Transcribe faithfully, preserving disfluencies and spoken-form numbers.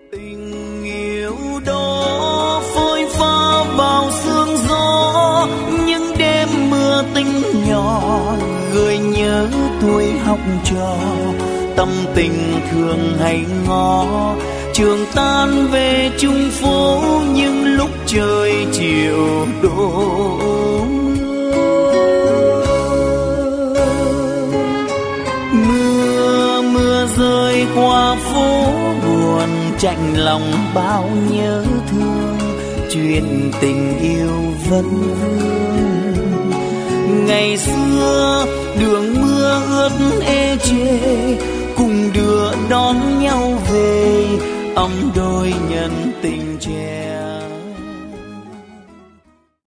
Tình yêu đó phôi pha bao sương gió, những đêm mưa tinh nhỏ gợi nhớ tuổi học trò. Tâm tình thường hay ngó trường tan về chung phố, những lúc trời chiều đổ mưa. Mưa rơi qua phố buồn, chạnh lòng bao nhớ thương, chuyện tình yêu vẫn vương. Ngày xưa đường mưa ướt ê chê, cùng đưa đón nhau về, ấm đôi nhân tình trẻ.